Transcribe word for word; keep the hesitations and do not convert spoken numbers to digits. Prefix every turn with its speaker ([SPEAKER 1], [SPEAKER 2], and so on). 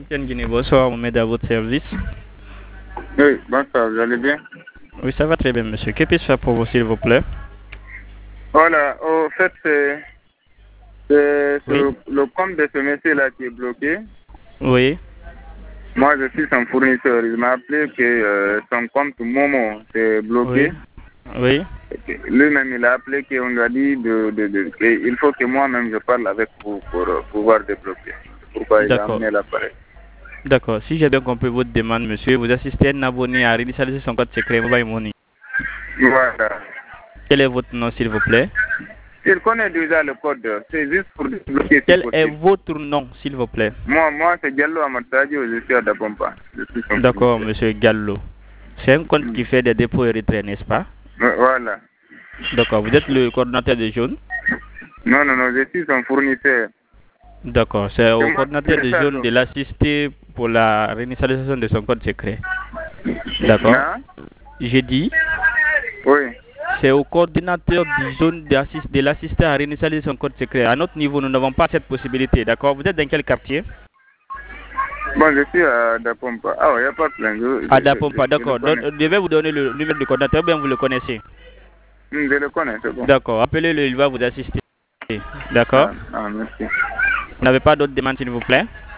[SPEAKER 1] Tiens Guinée, bonsoir, Mohamed à votre service.
[SPEAKER 2] Oui, bonsoir, vous allez bien?
[SPEAKER 1] Oui, ça va très bien, monsieur. Que puis-je faire pour vous, s'il vous plaît?
[SPEAKER 2] Voilà, au fait, c'est c'est
[SPEAKER 1] Oui.
[SPEAKER 2] ce- le compte de ce monsieur-là qui est bloqué.
[SPEAKER 1] Oui.
[SPEAKER 2] Moi, je suis son fournisseur. Il m'a appelé que euh, son compte Momo est bloqué.
[SPEAKER 1] Oui. Oui.
[SPEAKER 2] Lui-même, il a appelé qu'on lui a dit de, de, de, qu'il faut que moi-même je parle avec vous pour euh, pouvoir débloquer. C'est pourquoi il a
[SPEAKER 1] D'accord.
[SPEAKER 2] amené l'appareil.
[SPEAKER 1] D'accord. Si j'ai bien compris votre demande, monsieur, vous assistez à un abonné à réinitialiser son code secret Mobile Money.
[SPEAKER 2] Voilà.
[SPEAKER 1] Quel est votre nom, s'il vous plaît?
[SPEAKER 2] Il connaît déjà le code. C'est juste pour débloquer si
[SPEAKER 1] Quel est
[SPEAKER 2] possible.
[SPEAKER 1] votre nom, s'il vous plaît?
[SPEAKER 2] Moi, moi c'est Diallo Amatadjo, je suis à Dapompa. Je suis son
[SPEAKER 1] D'accord,
[SPEAKER 2] fournisseur.
[SPEAKER 1] monsieur Gallo. C'est un compte qui fait des dépôts et retraits, n'est-ce pas?
[SPEAKER 2] Voilà.
[SPEAKER 1] D'accord. Vous êtes le coordinateur de jeunes?
[SPEAKER 2] Non, non, non, je suis son fournisseur.
[SPEAKER 1] D'accord. C'est
[SPEAKER 2] C'est
[SPEAKER 1] au
[SPEAKER 2] moi qui
[SPEAKER 1] coordinateur
[SPEAKER 2] fais
[SPEAKER 1] de
[SPEAKER 2] ça,
[SPEAKER 1] jeunes
[SPEAKER 2] donc.
[SPEAKER 1] de l'assister pour la réinitialisation de son code secret. D'accord.
[SPEAKER 2] Hein?
[SPEAKER 1] J'ai dit,
[SPEAKER 2] Oui.
[SPEAKER 1] c'est au coordinateur du zone d'assist- de l'assister à réinitialiser son code secret. À notre niveau, nous n'avons pas cette possibilité. D'accord. Vous êtes dans quel quartier?
[SPEAKER 2] Bon, je suis à Dapompa. Ah, il n'y a pas plein. Je,
[SPEAKER 1] À
[SPEAKER 2] je, je, je,
[SPEAKER 1] Dapompa.
[SPEAKER 2] je le
[SPEAKER 1] D'accord. Donc,
[SPEAKER 2] connais.
[SPEAKER 1] je vais vous donner le numéro de coordinateur, ou bien vous le connaissez.
[SPEAKER 2] Hmm, Je le connais, c'est bon.
[SPEAKER 1] D'accord. Appelez-le, il va vous assister. D'accord.
[SPEAKER 2] Ah, ah, merci.
[SPEAKER 1] Vous n'avez pas d'autres demandes, s'il vous plaît?